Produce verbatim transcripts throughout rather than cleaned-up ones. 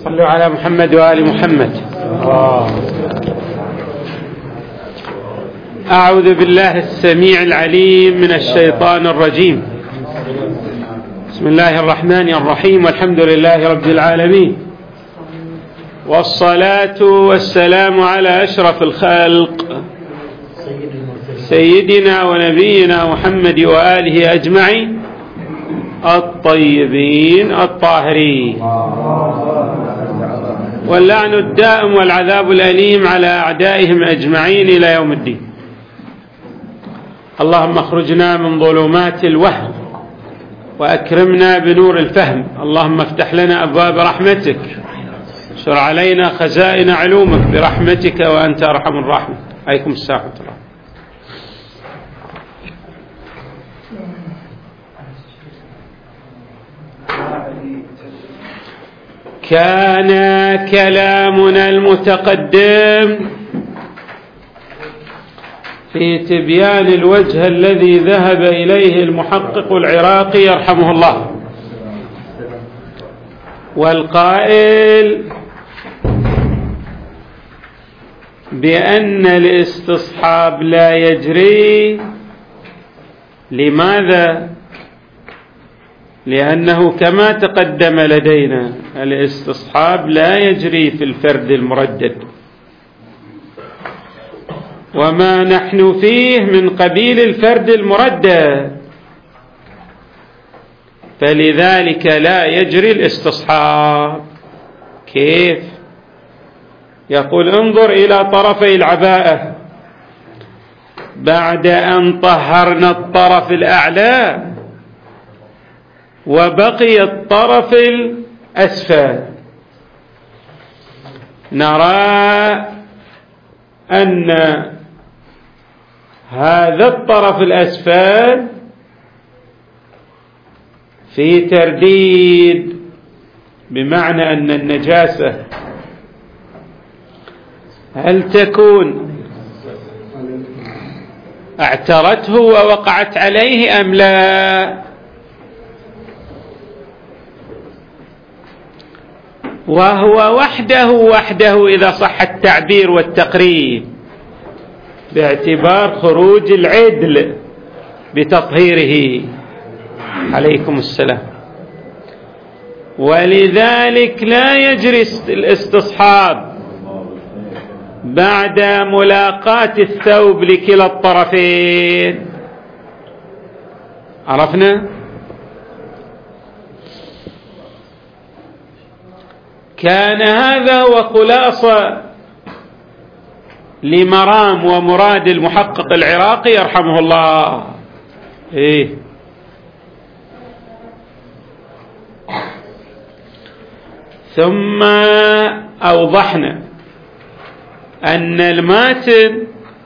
صلوا على محمد وآل محمد. أعوذ بالله السميع العليم من الشيطان الرجيم. بسم الله الرحمن الرحيم، والحمد لله رب العالمين، والصلاة والسلام على أشرف الخلق سيدنا ونبينا محمد وآله أجمعين الطيبين الطاهرين، واللعن الدائم والعذاب الأليم على أعدائهم أجمعين إلى يوم الدين. اللهم اخرجنا من ظلمات الوهم وأكرمنا بنور الفهم. اللهم افتح لنا أبواب رحمتك، انشر علينا خزائن علومك برحمتك وأنت أرحم الراحمين. عليكم السلام ورحمة الله. كان كلامنا المتقدم في تبيان الوجه الذي ذهب إليه المحقق العراقي يرحمه الله، والقائل بأن الاستصحاب لا يجري. لماذا؟ لأنه كما تقدم لدينا الاستصحاب لا يجري في الفرد المردد، وما نحن فيه من قبيل الفرد المردد، فلذلك لا يجري الاستصحاب. كيف؟ يقول انظر إلى طرفي العباءة، بعد أن طهرنا الطرف الأعلى وبقي الطرف الأسفل، نرى أن هذا الطرف الأسفل في ترديد، بمعنى أن النجاسة هل تكون اعترته ووقعت عليه أم لا؟ وهو وحده وحده إذا صح التعبير والتقريب، باعتبار خروج العدل بتطهيره. عليكم السلام. ولذلك لا يجري الاستصحاب بعد ملاقاة الثوب لكلا الطرفين. عرفنا؟ كان هذا هو خلاصة لمرام ومراد المحقق العراقي يرحمه الله. إيه؟ ثم أوضحنا أن الماتن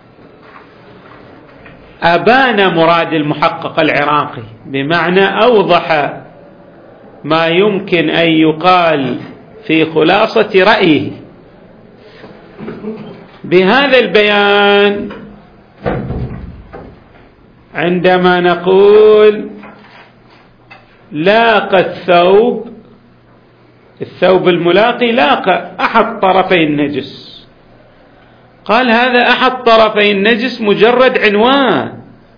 أبان مراد المحقق العراقي، بمعنى أوضح ما يمكن أن يقال في خلاصة رأيه. بهذا البيان عندما نقول لاقى الثوب الثوب الملاقي لاقى أحد طرفي النجس، قال هذا أحد طرفي النجس مجرد عنوان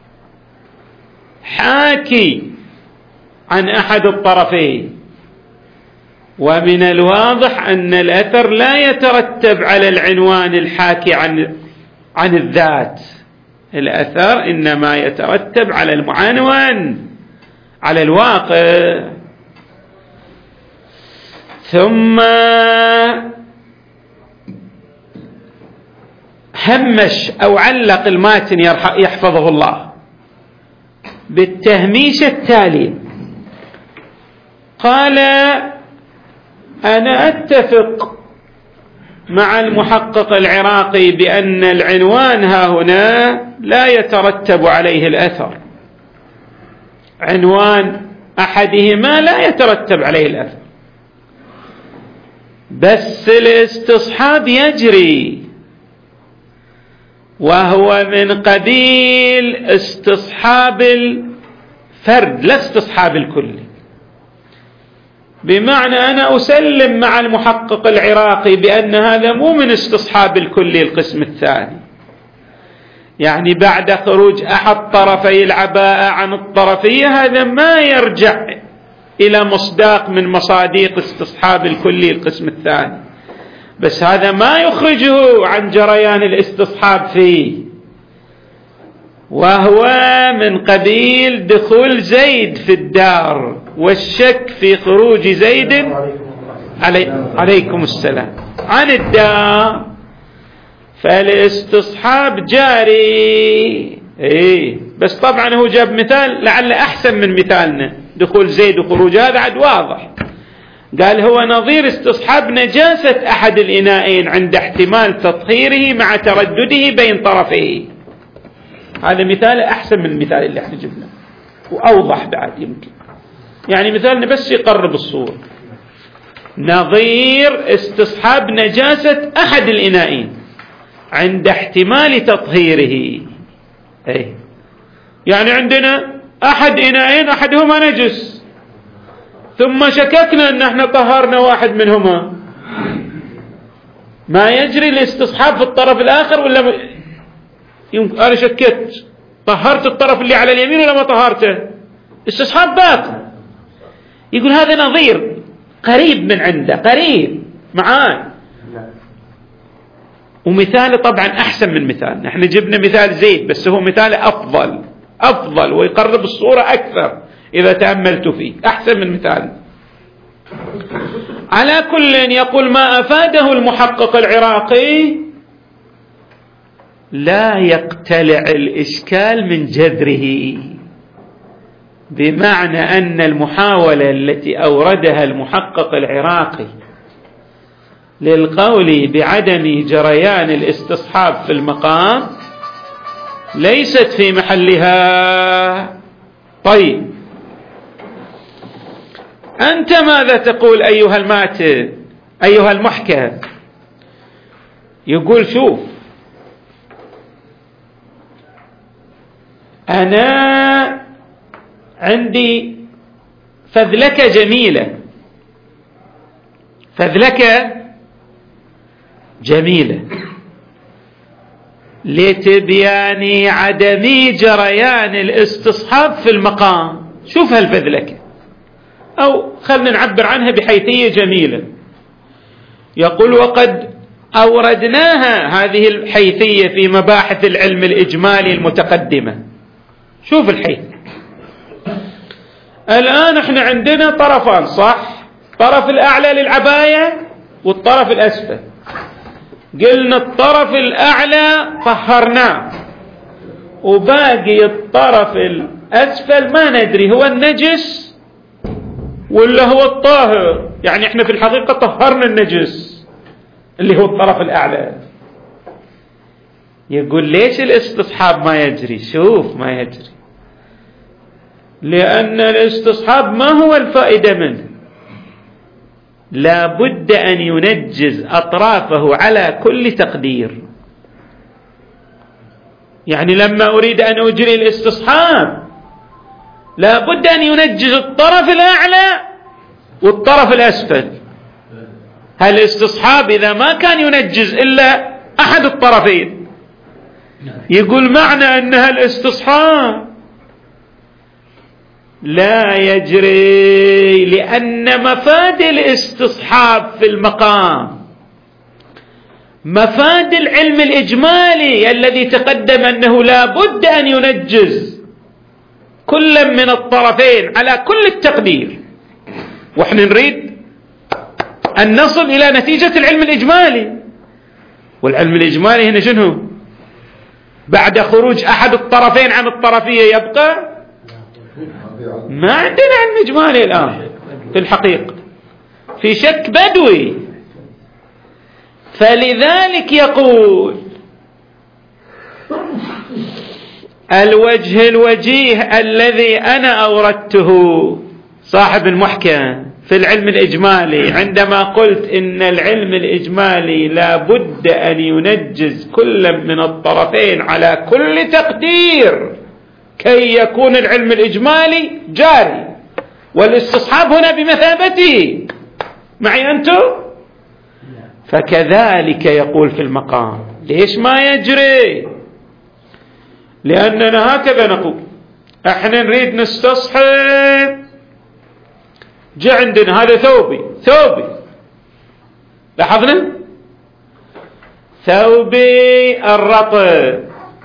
حاكي عن أحد الطرفين، ومن الواضح أن الأثر لا يترتب على العنوان الحاكي عن عن الذات. الأثر إنما يترتب على المعنون، على الواقع. ثم همش أو علق الماتن يحفظه الله بالتهميش التالي، قال أنا أتفق مع المحقق العراقي بأن العنوان ها هنا لا يترتب عليه الأثر، عنوان أحدهما لا يترتب عليه الأثر، بس الاستصحاب يجري، وهو من قبيل استصحاب الفرد لا استصحاب الكل. بمعنى أنا أسلم مع المحقق العراقي بأن هذا مو من استصحاب الكلي القسم الثاني، يعني بعد خروج أحد طرفي العباءة عن الطرفية هذا ما يرجع إلى مصداق من مصاديق استصحاب الكلي القسم الثاني، بس هذا ما يخرجه عن جريان الاستصحاب فيه، وهو من قبيل دخول زيد في الدار والشك في خروج زيد علي عليكم السلام عن الدار، فالاستصحاب جاري. ايه بس طبعا هو جاب مثال لعل احسن من مثالنا، دخول زيد وخروج هذا عاد واضح، قال هو نظير استصحاب نجاسة احد الاناءين عند احتمال تطهيره مع تردده بين طرفيه. هذا مثال احسن من المثال اللي احنا جبناه واوضح بعد يمكن، يعني مثالنا بس يقرب الصورة. نظير استصحاب نجاسة احد الاناءين عند احتمال تطهيره. اي يعني عندنا احد اناءين احدهما نجس، ثم شككنا ان احنا طهرنا واحد منهما، ما يجري الاستصحاب في الطرف الاخر ولا م... يمكن انا شكيت طهرت الطرف اللي على اليمين ولا ما طهرته، استصحاب باقي. يقول هذا نظير قريب من عنده، قريب معاه، ومثاله طبعا احسن من مثالنا. احنا جبنا مثال زيد بس هو مثاله افضل افضل ويقرب الصورة اكثر اذا تأملت فيه، احسن من مثالنا. على كل يقول ما افاده المحقق العراقي لا يقتلع الاشكال من جذره، بمعنى ان المحاولة التي اوردها المحقق العراقي للقول بعدم جريان الاستصحاب في المقام ليست في محلها. طيب أنت ماذا تقول أيها الماتن أيها المحكم؟ يقول شوف، أنا عندي فذلكة جميلة، فذلكة جميلة لتبيان عدم جريان الاستصحاب في المقام. شوف هالفذلكة، أو خلنا نعبر عنها بحيثية جميلة. يقول وقد أوردناها هذه الحيثية في مباحث العلم الإجمالي المتقدمة. شوف الحيث الآن احنا عندنا طرفان صح؟ الطرف الأعلى للعباية والطرف الأسفل. قلنا الطرف الأعلى طهرناه، وباقي الطرف الأسفل ما ندري هو النجس ولا هو الطاهر، يعني احنا في الحقيقة طهرنا النجس اللي هو الطرف الأعلى. يقول ليش الاستصحاب ما يجري؟ شوف ما يجري لأن الاستصحاب ما هو الفائدة منه، لا بد أن ينجز أطرافه على كل تقدير. يعني لما أريد أن أجري الاستصحاب لا بد أن ينجز الطرف الأعلى والطرف الأسفل. هالاستصحاب إذا ما كان ينجز إلا أحد الطرفين يقول معنى أنها الاستصحاب لا يجري، لأن مفاد الاستصحاب في المقام مفاد العلم الإجمالي الذي تقدم أنه لا بد أن ينجز كل من الطرفين على كل التقدير، وإحنا نريد أن نصل إلى نتيجة العلم الإجمالي. والعلم الإجمالي هنا شنو؟ بعد خروج أحد الطرفين عن الطرفية يبقى ما عندنا علم إجمالي الآن في الحقيقة، في شك بدوي. فلذلك يقول الوجه الوجيه الذي أنا أوردته صاحب المحكم في العلم الإجمالي عندما قلت إن العلم الإجمالي لا بد أن ينجز كل من الطرفين على كل تقدير كي يكون العلم الإجمالي جاري. والاستصحاب هنا بمثابته. معي أنتم؟ فكذلك يقول في المقام. ليش ما يجري؟ لأننا هكذا نقول، احنا نريد نستصحب، جاء عندنا هذا ثوبي ثوبي لاحظنا ثوبي الرطب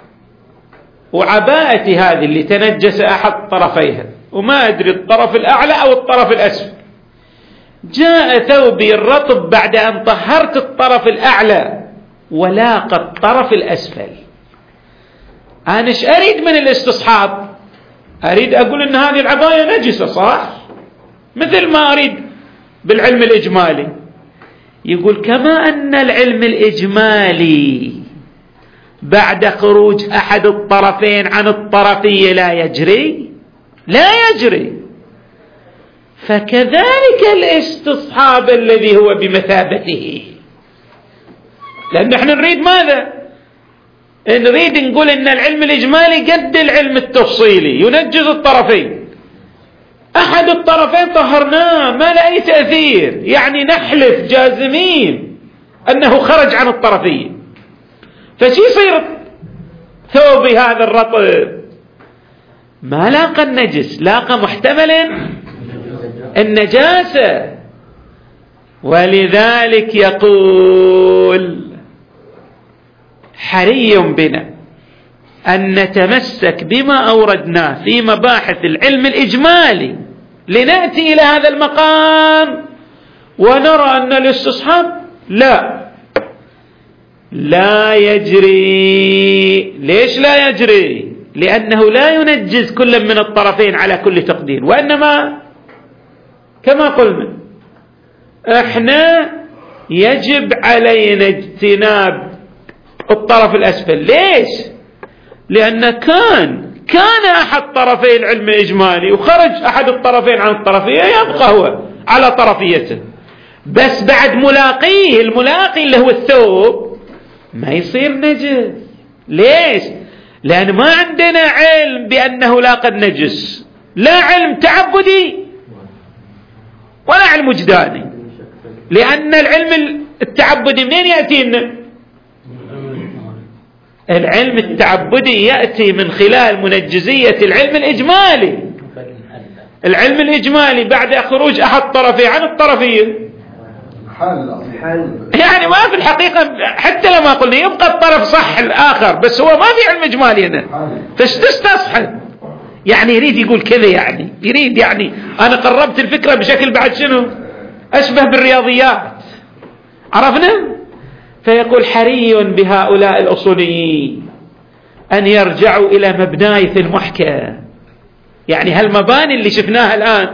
وعباءتي هذه اللي تنجس أحد طرفيها وما أدري الطرف الأعلى أو الطرف الأسفل، جاء ثوبي الرطب بعد أن طهرت الطرف الأعلى ولاقى الطرف الأسفل. أنا إيش أريد من الاستصحاب؟ أريد أقول أن هذه العباية نجسة، صح؟ مثل ما أريد بالعلم الإجمالي. يقول كما أن العلم الإجمالي بعد خروج أحد الطرفين عن الطرفية لا يجري لا يجري، فكذلك الاستصحاب الذي هو بمثابته. لأن احنا نريد ماذا؟ نريد نقول إن العلم الإجمالي قد العلم التفصيلي ينجز الطرفين، أحد الطرفين طهرناه ما له أي تأثير، يعني نحلف جازمين أنه خرج عن الطرفية. فشي يصير ثوبي هذا الرطب؟ ما لاقى النجس، لاقى محتمل النجاسة. ولذلك يقول حري بنا أن نتمسك بما أوردناه في مباحث العلم الإجمالي لنأتي إلى هذا المقام ونرى أن الاستصحاب لا لا يجري. ليش لا يجري؟ لأنه لا ينجز كل من الطرفين على كل تقدير، وإنما كما قلنا احنا يجب علينا اجتناب الطرف الأسفل. ليش؟ لأن كان كان أحد طرفي العلم الإجمالي وخرج أحد الطرفين عن الطرفية يبقى هو على طرفيته، بس بعد ملاقيه الملاقي اللي هو الثوب ما يصير نجس. ليش؟ لأن ما عندنا علم بأنه لاقى النجس، لا علم تعبدي ولا علم وجداني. لأن العلم التعبدي منين يأتي لنا؟ العلم التعبدي يأتي من خلال منجزية العلم الإجمالي. العلم الإجمالي بعد خروج أحد طرفي عن الطرفية يعني ما في الحقيقة، حتى لما قلنا يبقى الطرف صح الآخر، بس هو ما في علم إجمالي هنا، فاش تستصحب؟ يعني يريد يقول كذا، يعني يريد يعني أنا قربت الفكرة بشكل بعد شنو أشبه بالرياضيات، عرفنا؟ فيقول حري بهؤلاء الأصوليين أن يرجعوا إلى مبناية المحكم. يعني هالمباني اللي شفناها الآن،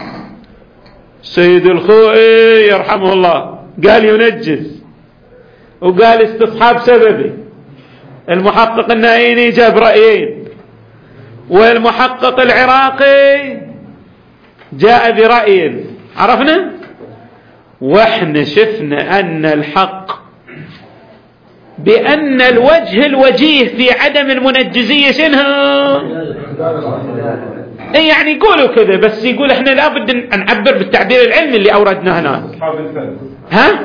سيد الخوئي يرحمه الله قال ينجز وقال استصحاب سببي، المحقق النائيني جاب رأيين، والمحقق العراقي جاء برأي، عرفنا؟ واحنا شفنا أن الحق بأن الوجه الوجيه في عدم المنجزية شنها؟ اي يعني يقولوا كذا، بس يقول احنا لابد ان نعبر بالتعبير العلمي اللي اوردناه هنا. ها؟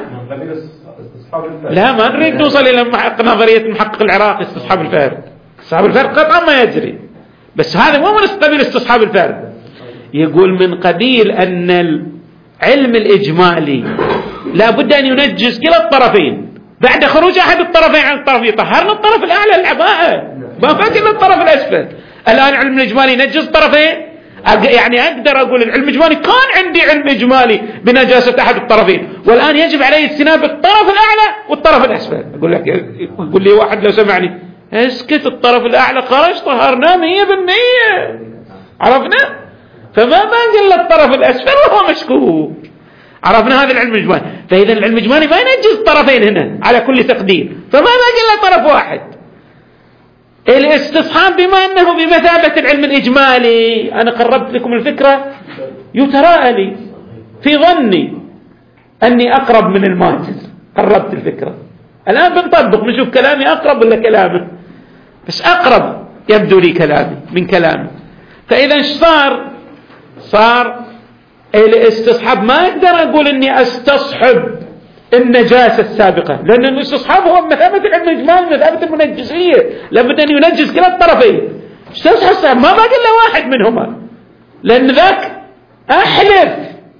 لا ما نريد نوصل الى نظرية المحقق العراقي استصحاب الفارق. استصحاب الفارق قطعا ما يجري، بس هذا مو من قبيل استصحاب الفارق. يقول من قبيل ان العلم الاجمالي لابد ان ينجز كلا الطرفين بعد خروج احد الطرفين عن الطرفين. طهرنا الطرف الاعلى العباءة، ما فاتنا الطرف الاسفل. الآن علم الإجمالي ينجز طرفين، يعني أقدر أقول العلم الإجمالي كان عندي علم إجمالي بنجاسة أحد الطرفين، والآن يجب علي اجتناب الطرف الأعلى والطرف الأسفل. أقول لك يقول لي واحد لو سمعني اسكت، الطرف الأعلى خرج طهرناه مية بالمية، عرفنا؟ فما باقي إلا الطرف الأسفل وهو مشكوك، عرفنا؟ هذا العلم الإجمالي. فإذا العلم الإجمالي ما ينجز الطرفين هنا على كل تقدير، فما باقي إلا طرف واحد. الاستصحاب بما أنه بمثابة العلم الإجمالي، أنا قربت لكم الفكرة، يتراءى لي في ظني أني أقرب من الماجد، قربت الفكرة. الآن بنطبق نشوف كلامي أقرب ولا كلامه، بس أقرب يبدو لي كلامي من كلامي. فإذا ايش صار؟ صار الاستصحاب ما أقدر أقول أني أستصحب النجاسة السابقة، لأن الاستصحاب هو مثابة العلم الإجمالي، مثابة المنجسية، لابد أن ينجس كلا الطرفين. استصحب ما باقي إلا واحد منهما، لأن ذاك أحلف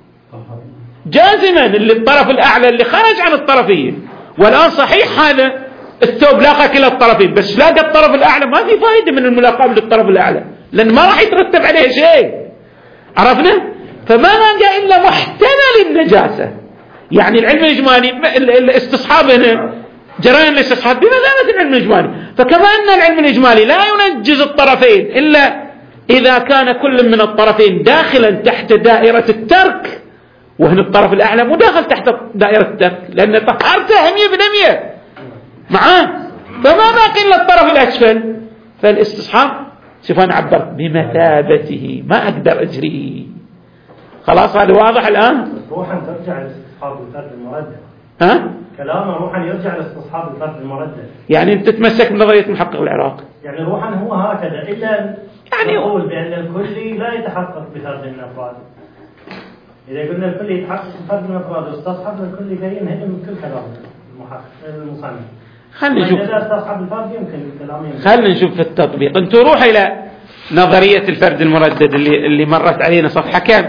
جازما اللي الطرف الأعلى اللي خرج عن الطرفين. والآن صحيح هذا الثوب لاقى كلا الطرفين، بس لاقى الطرف الأعلى ما في فائدة من الملاقاة للطرف الأعلى، لأن ما راح يترتب عليه شيء. عرفنا؟ فما باقي إلا محتمل النجاسة. يعني العلم الإجمالي الاستصحاب هنا جريان الاستصحاب بمثابة العلم الإجمالي، فكما أن العلم الإجمالي لا ينجز الطرفين إلا إذا كان كل من الطرفين داخلا تحت دائرة الترك، وهنا الطرف الأعلى مو داخل تحت دائرة الترك لأن طهرته مية بالمية معاه، فما باقي إلا الطرف الأسفل. فالاستصحاب شوف أنا عبرت بمثابته، ما أقدر أجريه. خلاص هذا واضح الآن؟ روحا ترجع لاستصحاب الفرد المردد. ها؟ كلامه روحا يرجع لاستصحاب الفرد المردد. يعني أنت تتمسك بنظرية محقق العراقي. يعني روحا هو هكذا، إلا يعني نقول بأن الكلي لا يتحقق بفرد من أفراده. إذا قلنا الكلي يتحقق بفرد من أفراده واستصحب الكلي بين هدم كل كلام المصنف. خلنا نشوف. إذا استصحب الفرد يمكن كلامه. خلنا نشوف في التطبيق. أنتوا روح إلى نظرية الفرد المردد اللي اللي مرت علينا صفحة كم؟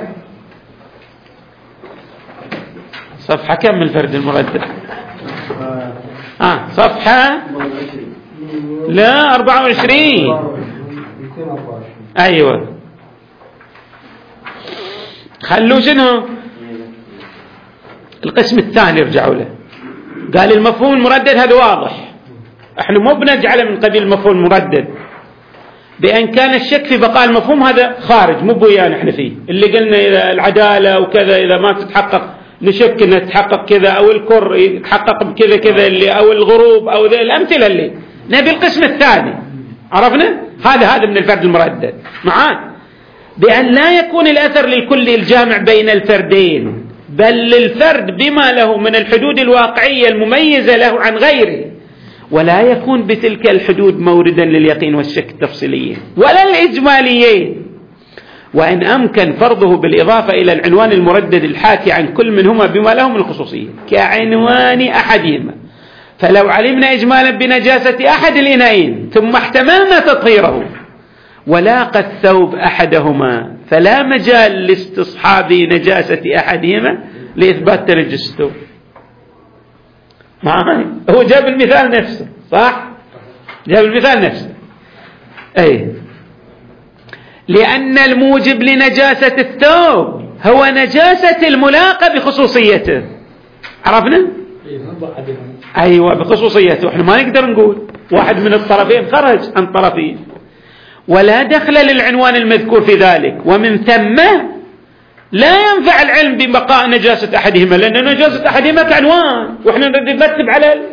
صفحة كم من الفرد المردد؟ آه صفحة لا أربعة وعشرين. أيوة خلوا شنو القسم الثاني يرجعوا له. قال المفهوم المردد هذا واضح، احنا مو بنجعله من قبيل المفهوم المردد، بأن كان الشك في بقاء المفهوم هذا خارج مو بويانا احنا فيه. اللي قلنا إذا العدالة وكذا إذا ما تتحقق نشك انها تتحقق كذا، او الكر يتحقق بكذا كذا اللي، او الغروب، او ذي الامثله اللي نبي. القسم الثاني عرفنا هذا هذا من الفرد المردد معاه، بأن لا يكون الأثر للكل الجامع بين الفردين، بل للفرد بما له من الحدود الواقعية المميزة له عن غيره، ولا يكون بتلك الحدود موردا لليقين والشك التفصيليين ولا الإجماليين، وإن أمكن فرضه بالإضافة إلى العنوان المردد الحاكي عن كل منهما بما له من الخصوصية كعنوان أحدهما. فلو علمنا إجمالا بنجاسة أحد الإناءين ثم احتملنا تطهيره ولاقى الثوب أحدهما، فلا مجال لاستصحاب نجاسة أحدهما لإثبات تنجس الثوب. معي هو جاب المثال نفسه صح؟ جاب المثال نفسه. أي لأن الموجب لنجاسة الثوب هو نجاسة الملاقى بخصوصيته. عرفنا؟ أيوة بخصوصيته. احنا ما نقدر نقول واحد من الطرفين خرج عن طرفين، ولا دخل للعنوان المذكور في ذلك، ومن ثم لا ينفع العلم ببقاء نجاسة أحدهما، لأن نجاسة أحدهما كعنوان وإحنا نرتب على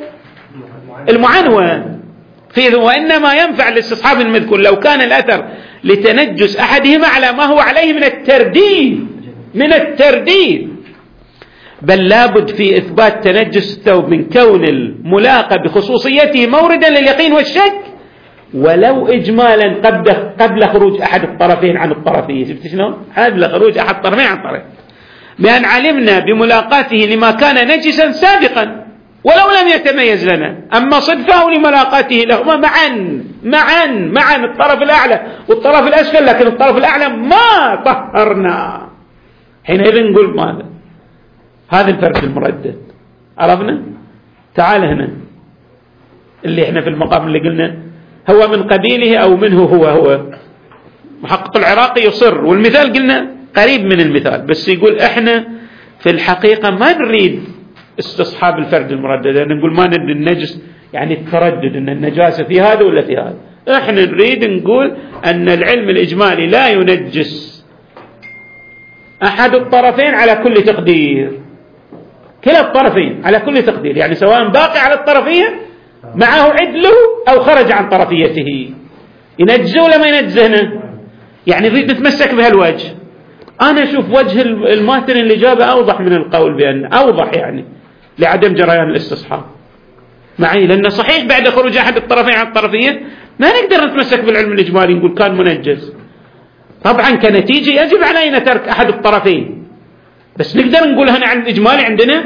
المعنون فيه، وإنما ينفع لاستصحاب المذكور لو كان الأثر لتنجس أحدهما على ما هو عليه من الترديد من الترديد بل لابد في إثبات تنجس الثوب من كون الملاقى بخصوصيته موردا لليقين والشك ولو إجمالا قبل قبل خروج أحد الطرفين عن الطرفين. شفت شنو؟ قبل خروج أحد الطرفين عن الطرفين، بأن علمنا بملاقاته لما كان نجسا سابقا ولو لم يتميز لنا، أما صدفه لملاقاته لهما معا معا معا الطرف الأعلى والطرف الأسفل، لكن الطرف الأعلى ما طهرنا، حينئذ نقول ماذا؟ هذا الفرد المردد. عرفنا؟ تعال هنا اللي احنا في المقام اللي قلنا هو من قبيله أو منه هو هو محقق العراقي يصر، والمثال قلنا قريب من المثال، بس يقول احنا في الحقيقة ما نريد استصحاب الفرد المردد، يعني نقول ما نريد النجس يعني التردد ان النجاسة في هذا ولا في هذا، احنا نريد نقول ان العلم الإجمالي لا ينجس أحد الطرفين على كل تقدير، كلا الطرفين على كل تقدير، يعني سواء باقي على الطرفية معه عدله أو خرج عن طرفيته، ينجزه ولا ما ينجزه هنا؟ يعني نريد نتمسك بهالوجه. أنا أشوف وجه الماتن اللي جابه أوضح من القول بأن أوضح يعني لعدم جريان الاستصحاب معي، لأنه صحيح بعد خروج أحد الطرفين عن الطرفية ما نقدر نتمسك بالعلم الإجمالي نقول كان منجز، طبعا كنتيجة يجب علينا ترك أحد الطرفين بس نقدر نقول هنا علم إجمالي عندنا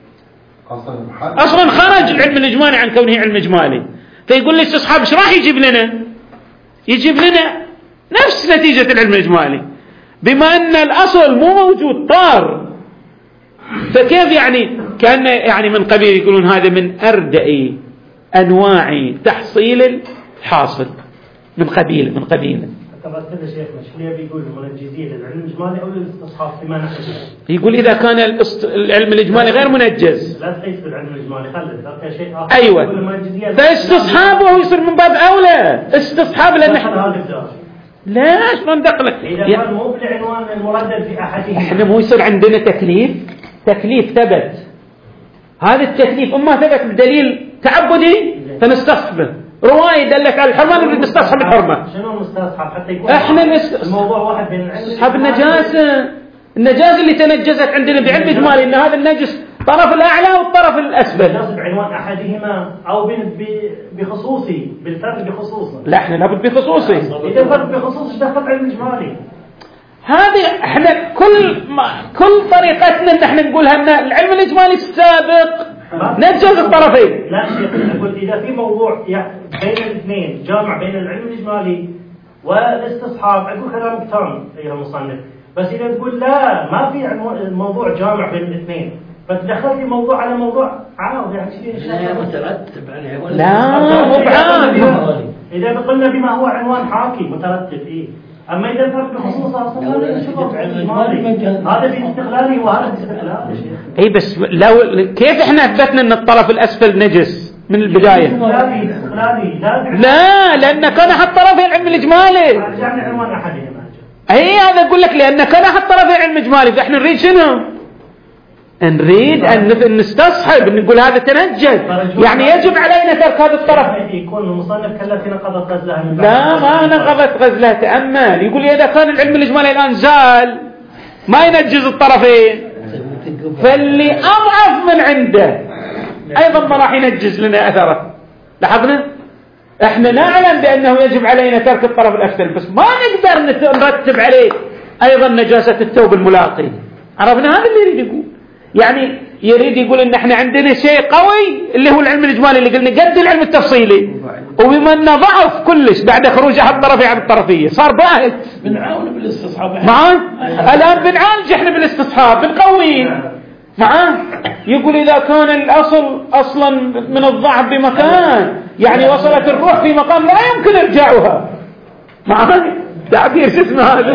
أصلا خرج العلم الإجمالي عن كونه علم إجمالي. فيقول لي استصحاب ايش راح يجيب لنا؟ يجيب لنا نفس نتيجة العلم الإجمالي، بما أن الأصل مو موجود طار. فكيف يعني كان يعني من قبيل يقولون هذا من أردأ أنواع تحصيل الحاصل، من قبيل من قبيل طبعا كذا شيخنا شو اللي بيقول منجزين للعلم الإجمالي أو للاستصحاب فيما نحن؟ يقول إذا كان العلم الإجمالي غير منجز لا تقيس بالعلم الإجمالي، خلي ذاك شيء آخر. أيوة، فاستصحابه يصير من باب أولى استصحاب، لأن لا شلون دخلك إذا كان مو بالعنوان المردد في أحدهم. إحنا مو يصير عندنا تكليف، تكليف ثبت، هذا التكليف إما ثبت بدليل تعبدي فنستصحبه، رواية دلك على الحرمة نريد نستصحب الحرمة. شنو مستصحب حتى يكون احنا الموضوع واحد بين العلم استصحاب النجاسة، النجاسة اللي تنجزت عندنا بعلم إجمالي ان هذا النجس طرف الأعلى والطرف الأسفل. النجاسة بعنوان أحدهما أو بخصوصي، بالفرق بخصوصي. لا احنا لابد بخصوصي. إذا فرق بخصوصي ايش دخل علم إجمالي؟ هذه احنا كل ما كل طريقتنا ان احنا نقولها ان العلم الإجمالي السابق نجز الطرفين. لا شيخ، أقول إذا في موضوع بين الاثنين جامع بين العلم الإجمالي والاستصحاب، أقول كلامك تام أيها المصنف. بس إذا تقول لا ما في موضوع جامع بين الاثنين فتدخلت لي موضوع على موضوع عارض، يعني شيء لا مترتب عليه ولا لا مو بعاد. إذا قلنا بما هو عنوان حاكي مترتب إيه، أما إذا فرق بخصوصه أصلا هذا شغل هذا باستقلالي وهذا باستقلالي. اي بس لو كيف احنا اثبتنا ان الطرف الاسفل نجس من البدايه؟ لا لان كان احد طرفي العلم الاجمالي. رجعنا عنوان احدهما. اي هذا اقول لك لان كان احد طرفي العلم الاجمالي، فاحنا نريد شنو؟ نريد ان نستصحب، نقول هذا تنجز، يعني يجب علينا ترك هذا الطرف. يكون المصنف كلف نقضت غزلها من لا ما نقضت غزلها، تامل يقول اذا كان العلم الاجمالي الان زال ما ينجز الطرفين، فاللي اضعف من عنده ايضا ما راح ينجز لنا اثره. لاحظنا احنا نعلم بانه يجب علينا ترك الطرف الاسفل، بس ما نقدر نرتب عليه ايضا نجاسه الثوب الملاقي. عرفنا هذا اللي يريد يقول، يعني يريد يقول ان احنا عندنا شيء قوي اللي هو العلم الاجمالي اللي قلنا قد العلم التفصيلي، وبما انه ضعف كلش بعد خروج احد الطرفين عن الطرفيه صار باهت. بنعاون بالاستصحاب معاه الان بنعالج احنا بالاستصحاب بنقويه معاه. يقول اذا كان الاصل اصلا من الضعف بمكان، يعني وصلت الروح في مقام لا يمكن ارجاعها، معاه تعبير شو اسمه هذا.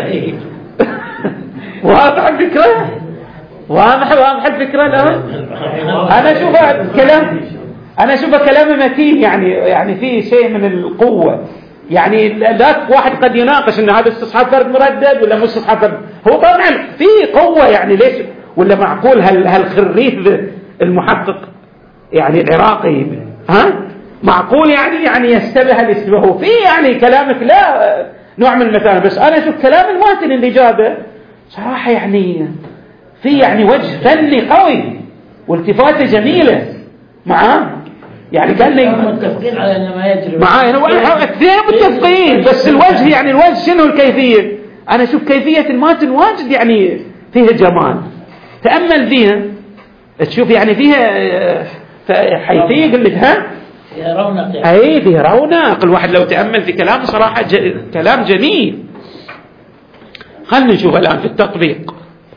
واضح الفكره؟ واضح واضح الفكرة الآن. أنا أشوف كلام أنا أشوف كلام متين، يعني يعني فيه شيء من القوة، يعني لا واحد قد يناقش أن هذا استصحاب فرد مردد ولا مش استصحاب فرد، هو طبعا فيه قوة، يعني ليش ولا معقول هال هالخريف المحقق يعني العراقي ها معقول يعني يعني يستبه الاستباه فيه، يعني كلامك لا نوع من المثال. بس أنا أشوف كلام الماتن اللي جابه صراحة يعني في يعني وجه فني قوي والتفاته جميله معاه، يعني قال لي متفقين على ان ما يجري معاه اثنين متفقين، بس الوجه يعني الوجه شنو الكيفيه؟ انا اشوف كيفيه الماتن واجد يعني فيها جمال، تامل فيها تشوف يعني فيها حيثيه يقول لك ها فيها رونق يعني. اي فيها رونق، الواحد لو تامل في كلامه صراحه ج... كلام جميل. خلينا نشوف الان في التطبيق.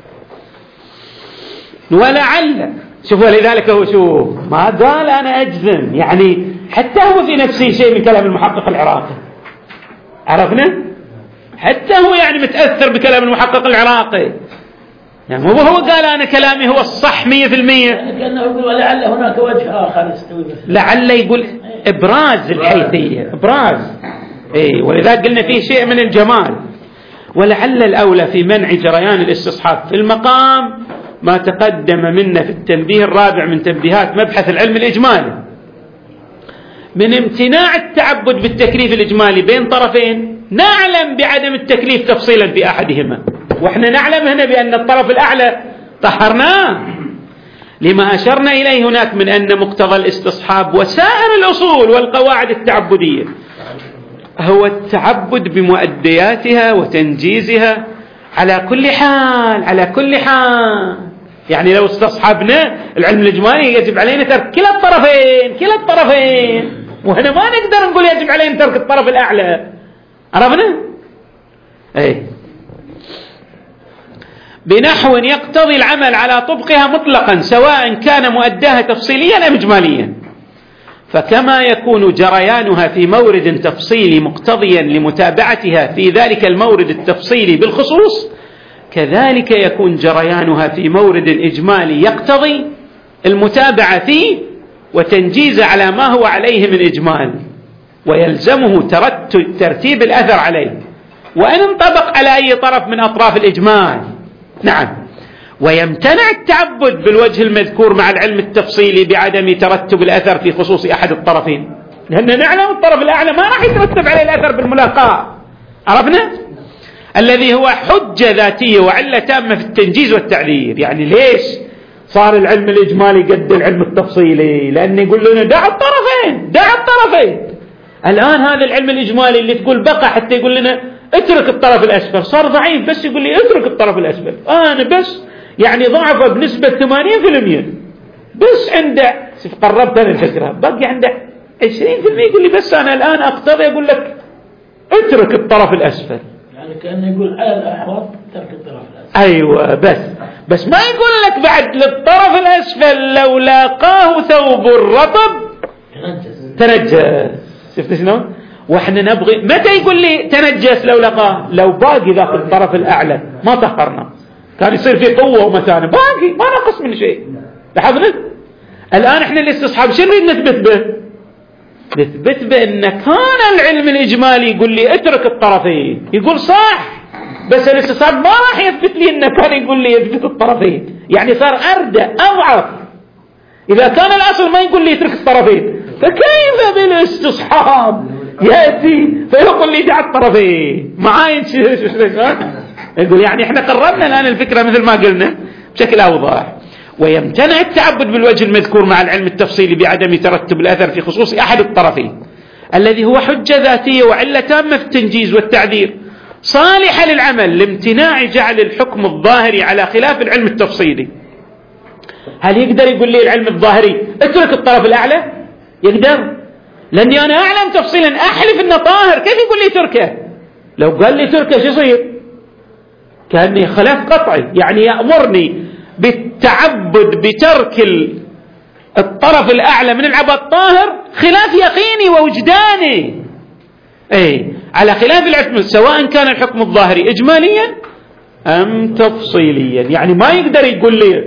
ولعل شوفوا لذلك هو شوف ما قال أنا أجزم، يعني حتى هو في نفسه شيء من كلام المحقق العراقي، عرفنا حتى هو يعني متأثر بكلام المحقق العراقي، يعني مو هو قال أنا كلامي هو الصح مية في المية، كأنه يقول ولعل هناك وجه آخر يستوي، لعل يقول إبراز الحيثية إبراز إيه، ولذلك قلنا فيه شيء من الجمال. ولعل الأولى في منع جريان الاستصحاب في المقام ما تقدم منا في التنبيه الرابع من تنبيهات مبحث العلم الإجمالي من امتناع التعبد بالتكليف الإجمالي بين طرفين، نعلم بعدم التكليف تفصيلا في أحدهما، وإحنا نعلم هنا بأن الطرف الأعلى طهرناه لما أشرنا إليه هناك من أن مقتضى الاستصحاب وسائر الأصول والقواعد التعبدية هو التعبد بمؤدياتها وتنجيزها على كل حال على كل حال يعني لو استصحبنا العلم الإجمالي يجب علينا ترك كلا الطرفين كلا الطرفين، وهنا ما نقدر نقول يجب علينا ترك الطرف الأعلى. عرفنا؟ أي بنحو يقتضي العمل على طبقها مطلقا سواء كان مؤداها تفصيليا أم إجماليا. فكما يكون جريانها في مورد تفصيلي مقتضيا لمتابعتها في ذلك المورد التفصيلي بالخصوص، كذلك يكون جريانها في مورد إجمالي يقتضي المتابعة فيه وتنجيز على ما هو عليه من إجمال، ويلزمه ترتيب الأثر عليه وأن انطبق على أي طرف من أطراف الإجمال. نعم. ويمتنع التعبد بالوجه المذكور مع العلم التفصيلي بعدم ترتب الأثر في خصوص أحد الطرفين، لأن نعلم الطرف الأعلى ما راح يترتب عليه الأثر بالملاقاة. عرفنا؟ الذي هو حجة ذاتية وعلة تامة في التنجيز والتعذير. يعني ليش صار العلم الإجمالي قد العلم التفصيلي؟ لأن يقول لنا دع الطرفين دع الطرفين. الآن هذا العلم الإجمالي اللي تقول بقى حتى يقول لنا اترك الطرف الأسفل صار ضعيف، بس يقول لي اترك الطرف الأسفل. أنا بس يعني ضعفه بنسبة ثمانين بالمئة بس عنده، قربت أنا الفكرة، بقي عنده عشرين بالمئة يقول لي بس أنا الآن أقتضي أقول لك اترك الطرف الأسفل. يعني كأنه يقول على الأحوط ترك الطرف الأسفل. أيوة بس بس ما يقول لك بعد للطرف الأسفل لو لاقاه ثوب الرطب تنجس تنجس. شفت شلون؟ واحنا نبغي متى يقول لي تنجس؟ لو لقاه، لو باقي ذاك الطرف الأعلى ما طهرنا كان يصير في قوة ومتانة، باقي ما نقص من شيء. لاحظنا الآن احنا الاستصحاب شو نريد نثبت به؟ نثبت بأن كان العلم الإجمالي يقول لي اترك الطرفين، يقول صح، بس الاستصحاب ما راح يثبت لي انه كان يقول لي يثبت الطرفين، يعني صار أردى أضعف. إذا كان الأصل ما يقول لي اترك الطرفين، فكيف بالاستصحاب يأتي فيقول لي دع الطرفين معاي؟ يقول يعني احنا قررنا الآن الفكرة مثل ما قلنا بشكل أوضح. ويمتنع التعبد بالوجه المذكور مع العلم التفصيلي بعدم ترتب الأثر في خصوص أحد الطرفين الذي هو حجة ذاتية وعلة تامة في التنجيز والتعذير صالحة للعمل لامتناع جعل الحكم الظاهري على خلاف العلم التفصيلي. هل يقدر يقول لي العلم الظاهري اترك الطرف الأعلى؟ يقدر، لأني أنا أعلم تفصيلا أحلف أنه طاهر، كيف يقول لي تركه؟ لو قال لي تركه شو يصير؟ كأني خلاف قطعي، يعني يأمرني بالتعبد بترك الطرف الأعلى من العبد الطاهر خلاف يقيني ووجداني. أي على خلاف العلم سواء كان الحكم الظاهري إجماليا أم تفصيليا. يعني ما يقدر يقول لي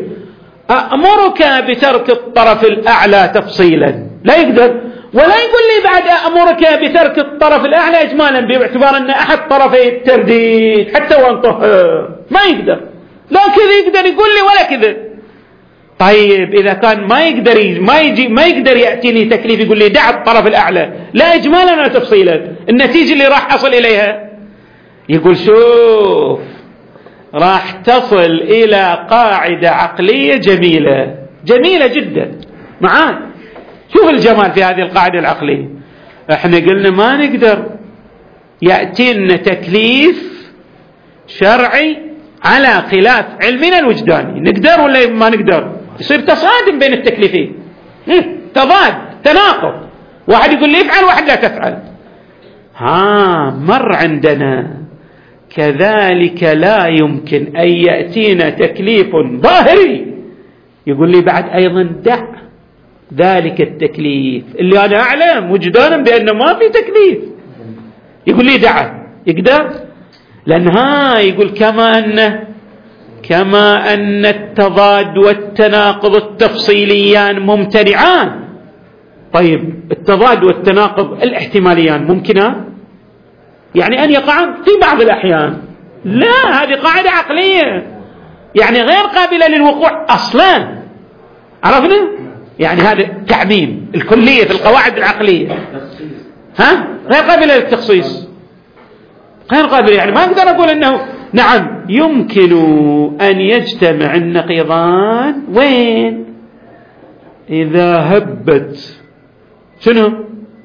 أأمرك بترك الطرف الأعلى تفصيلا، لا يقدر. ولا يقول لي بعد أمرك بترك الطرف الأعلى إجمالا باعتبار أن أحد طرفي الترديد حتى وأن طهر، ما يقدر. لا كذا يقدر يقول لي ولا كذا. طيب إذا كان ما يقدر ما يجي ما يقدر يأتيني تكليف يقول لي دع الطرف الأعلى لا إجمالا ولا تفصيلا، النتيجة اللي راح أصل إليها يقول شوف راح تصل إلى قاعدة عقلية جميلة جميلة جدا معاك. شوف الجمال في هذه القاعدة العقلية. احنا قلنا ما نقدر يأتينا تكليف شرعي على خلاف علمنا الوجداني، نقدر ولا ما نقدر؟ يصير تصادم بين التكليفين، تضاد تناقض، واحد يقول لي افعل واحد لا تفعل. ها مر عندنا كذلك لا يمكن أن يأتينا تكليف ظاهري يقول لي بعد أيضا دع ذلك التكليف اللي أنا أعلم وجدانا بأنه ما في تكليف، يقول لي دعه. يقدر؟ لأن ها يقول كما أن كما أن التضاد والتناقض التفصيليان ممتنعان. طيب التضاد والتناقض الاحتماليان ممكنان، يعني أن يقعان في بعض الأحيان، لا هذه قاعدة عقلية يعني غير قابلة للوقوع أصلا. عرفنا؟ يعني هذا تعميم الكلية في القواعد العقلية، ها غير قابلة للتخصيص، غير قابلة. يعني ما أقدر أقول أنه نعم يمكن أن يجتمع النقيضان وين؟ إذا هبت شنو؟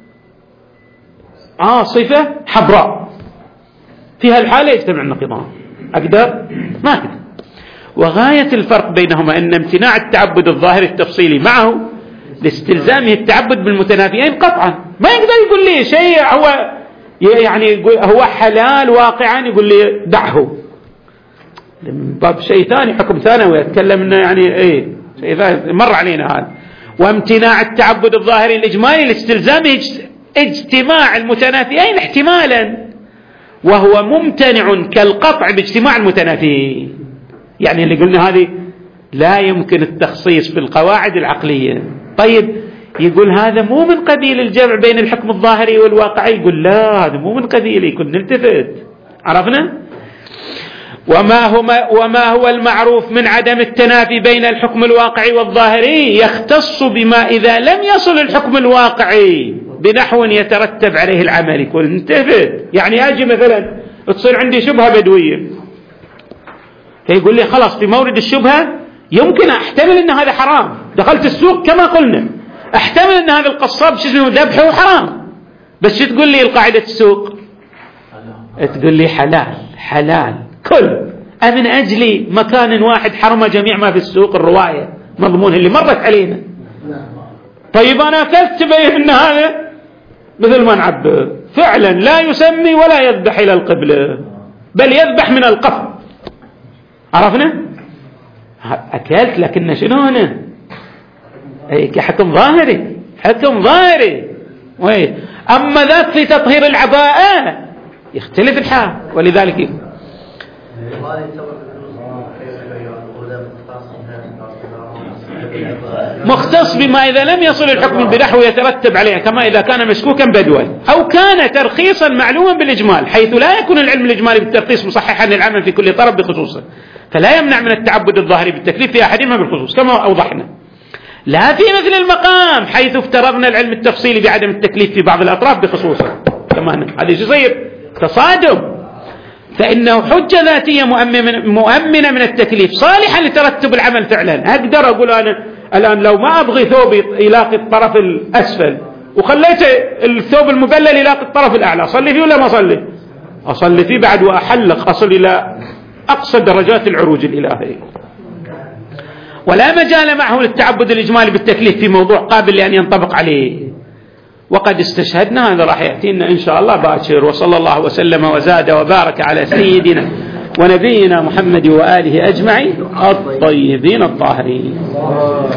عاصفة حمراء، في هالحالة يجتمع النقيضان. أقدر؟ ما أقدر. وغاية الفرق بينهما أن امتناع التعبد الظاهري التفصيلي معه لاستلزامه التعبد بالمتنافيين قطعا. ما يقدر يقول لي شيء هو يعني هو حلال واقعا يقول لي دعه، باب شيء ثاني، حكم ثانوي أتكلم إنه يعني إيه شيء ثاني مر علينا هذا. وامتناع التعبد الظاهري الإجمالي لاستلزامه اجتماع المتنافيين احتمالا، وهو ممتنع كالقطع باجتماع المتنافيين. يعني اللي قلنا هذه لا يمكن التخصيص في القواعد العقلية. طيب يقول هذا مو من قبيل الجمع بين الحكم الظاهري والواقعي، يقول لا هذا مو من قبيل، يكون نلتفت. عرفنا؟ وما هو, وما هو المعروف من عدم التنافي بين الحكم الواقعي والظاهري يختص بما إذا لم يصل الحكم الواقعي بنحو يترتب عليه العمل. يكون نلتفت. يعني أجي مثلا تصير عندي شبهة بدوية، فيقول لي خلاص في مورد الشبهة يمكن أحتمل أن هذا حرام، دخلت السوق كما قلنا أحتمل أن هذا القصاب شو اسمه ذبحه حرام، بس شو تقول لي القاعدة السوق؟ تقول لي حلال حلال كل أمن أجلي مكان واحد حرم جميع ما في السوق، الرواية مضمون اللي مرت علينا. طيب أنا أكلت تبين أن هذا مثل ما نعبر فعلا لا يسمي ولا يذبح إلى القبلة، بل يذبح من القفر. عرفنا؟ أكلت لكن شنو هنا؟ أي كحكم ظاهري، حكم ظاهري. أما ذاك في تطهير العباءة يختلف الحال. ولذلك مختص بما إذا لم يصل الحكم بنحو يترتب عليه، كما إذا كان مشكوكا بدوا أو كان ترخيصا معلوما بالإجمال، حيث لا يكون العلم الإجمالي بالترخيص مصححا للعمل في كل طرف بخصوصه، فلا يمنع من التعبد الظاهري بالتكليف في أحدهما بالخصوص كما أوضحنا. لا في مثل المقام حيث افترضنا العلم التفصيلي بعدم التكليف في بعض الأطراف بخصوصه. كمان هذا يصير تصادم، فإنه حجة ذاتية مؤمنة من التكليف صالحا لترتب العمل فعلا. أقدر أقول أنا الآن لو ما أبغي ثوبي يلاقي الطرف الأسفل وخليت الثوب المبلل يلاقي الطرف الأعلى، أصلي فيه ولا ما أصلي؟ أصلي فيه بعد وأحلق، أصل إلى أقصى درجات العروج الإلهي. ولا مجال معه للتعبد الإجمالي بالتكليف في موضوع قابل لأن ينطبق عليه. وقد استشهدنا، هذا راح يأتينا إن شاء الله باكر. وصلى الله وسلم وزاد وبارك على سيدنا ونبينا محمد وآله أجمعين الطيبين الطاهرين.